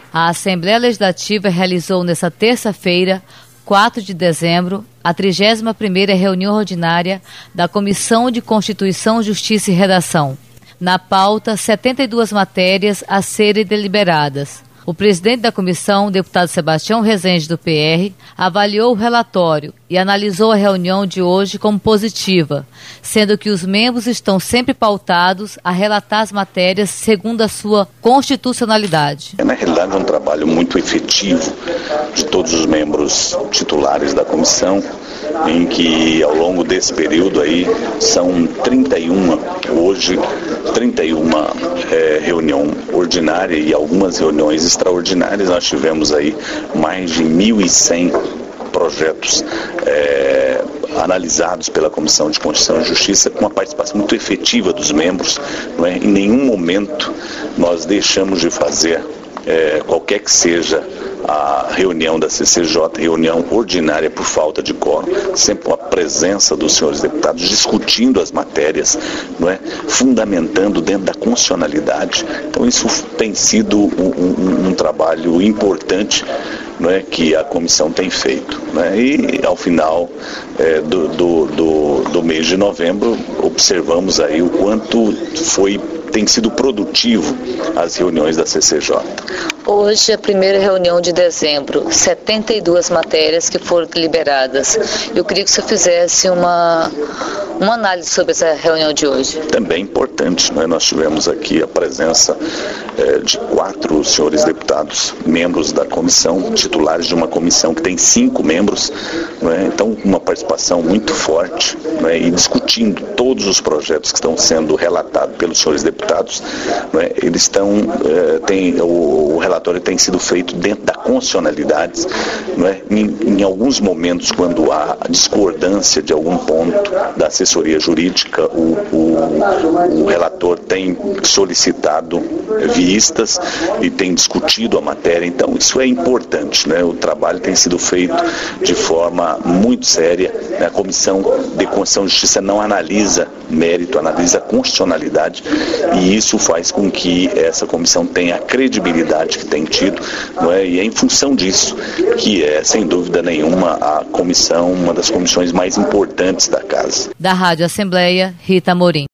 A Assembleia Legislativa realizou nesta terça-feira, 4 de dezembro, a 31ª reunião ordinária da Comissão de Constituição, Justiça e Redação. Na pauta, 72 matérias a serem deliberadas. O presidente da comissão, o deputado Sebastião Rezende, do PR, avaliou o relatório e analisou a reunião de hoje como positiva, sendo que os membros estão sempre pautados a relatar as matérias segundo a sua constitucionalidade. Na realidade, é um trabalho muito efetivo de todos os membros titulares da comissão, em que ao longo desse período aí são 31 reunião ordinária e algumas reuniões extraordinárias. Nós tivemos aí mais de 1.100 projetos analisados pela Comissão de Constituição e Justiça, com uma participação muito efetiva dos membros. Não é? Em nenhum momento nós deixamos de fazer qualquer que seja a reunião da CCJ, reunião ordinária por falta de quórum, sempre com a presença dos senhores deputados, discutindo as matérias, não é? Fundamentando dentro da constitucionalidade. Então isso tem sido um trabalho importante, não é, que a comissão tem feito, né? E ao final do mês de novembro observamos aí o quanto tem sido produtivo as reuniões da CCJ. Hoje, a primeira reunião de dezembro, 72 matérias que foram deliberadas. Eu queria que o senhor fizesse uma análise sobre essa reunião de hoje. Também importante, né? Nós tivemos aqui a presença de 4 senhores deputados, membros da comissão, titulares de uma comissão que tem 5 membros, né? Então uma participação muito forte, né? E discutindo todos os projetos que estão sendo relatados pelos senhores deputados, né? Eles o relatório tem sido feito dentro da constitucionalidade, né? Em alguns momentos, quando há discordância de algum ponto da assessoria jurídica, o relator tem solicitado vistas e tem discutido a matéria. Então isso é importante, né? O trabalho tem sido feito de forma muito séria. A Comissão de Constituição e Justiça não analisa mérito, analisa constitucionalidade, e isso faz com que essa comissão tenha a credibilidade que tem tido, não é? E é em função disso que é, sem dúvida nenhuma, a comissão, uma das comissões mais importantes da Casa. Da Rádio Assembleia, Rita Amorim.